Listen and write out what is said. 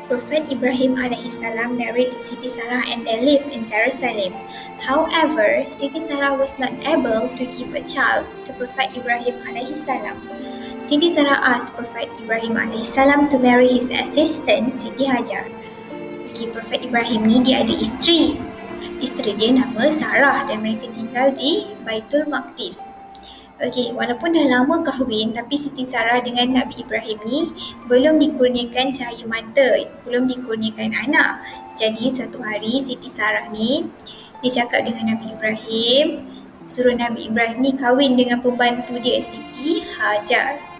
Prophet Ibrahim alaihissalam married Siti Sarah and they lived in Jerusalem. However, Siti Sarah was not able to give a child to Prophet Ibrahim alaihissalam. Siti Sarah asked Prophet Ibrahim alaihissalam to marry his assistant Siti Hajar. Prophet Ibrahim ni dia ada isteri. Isteri dia nama Sarah dan mereka tinggal di Baitul Maqdis. Walaupun dah lama kahwin, tapi Siti Sarah dengan Nabi Ibrahim ni belum dikurniakan cahaya mata, belum dikurniakan anak. Jadi satu hari Siti Sarah ni dia cakap dengan Nabi Ibrahim, suruh Nabi Ibrahim ni kahwin dengan pembantu dia Siti Hajar.